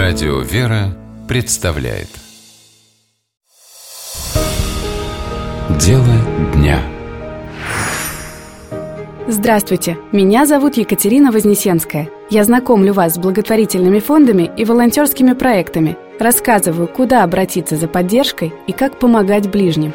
Радио «Вера» представляет Дело дня. Здравствуйте, меня зовут Екатерина Вознесенская. Я знакомлю вас с благотворительными фондами и волонтерскими проектами, рассказываю, куда обратиться за поддержкой и как помогать ближним.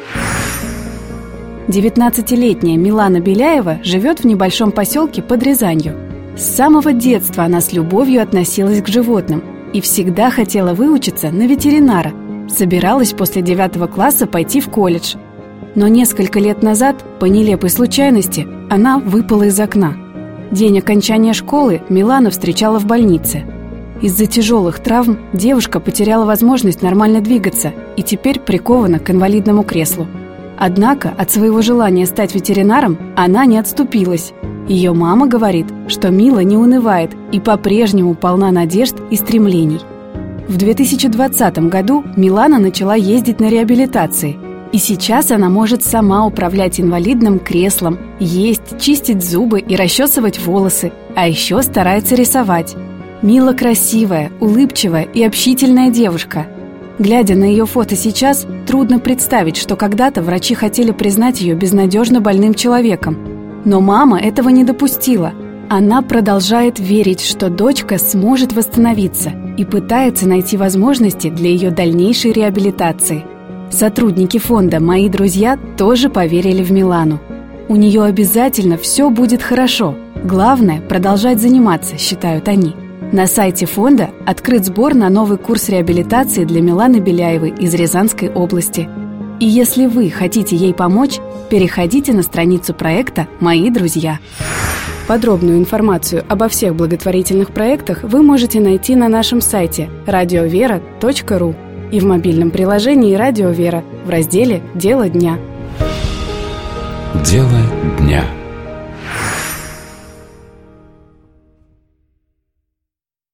19-летняя Милана Беляева живет в небольшом поселке под Рязанью. С самого детства она с любовью относилась к животным и всегда хотела выучиться на ветеринара. Собиралась после 9 класса пойти в колледж. Но несколько лет назад, по нелепой случайности, она выпала из окна. День окончания школы Милана встречала в больнице. Из-за тяжелых травм девушка потеряла возможность нормально двигаться и теперь прикована к инвалидному креслу. Однако от своего желания стать ветеринаром она не отступилась. Ее мама говорит, что Мила не унывает и по-прежнему полна надежд и стремлений. В 2020 году Милана начала ездить на реабилитации. И сейчас она может сама управлять инвалидным креслом, есть, чистить зубы и расчесывать волосы, а еще старается рисовать. Мила красивая, улыбчивая и общительная девушка. Глядя на ее фото сейчас, трудно представить, что когда-то врачи хотели признать ее безнадежно больным человеком. Но мама этого не допустила. Она продолжает верить, что дочка сможет восстановиться и пытается найти возможности для ее дальнейшей реабилитации. Сотрудники фонда «Мои друзья» тоже поверили в Милану. У нее обязательно все будет хорошо. Главное – продолжать заниматься, считают они. На сайте фонда открыт сбор на новый курс реабилитации для Миланы Беляевой из Рязанской области. И если вы хотите ей помочь, переходите на страницу проекта «Мои друзья». Подробную информацию обо всех благотворительных проектах вы можете найти на нашем сайте radiovera.ru и в мобильном приложении «Радио Вера» в разделе «Дело дня». Дело дня.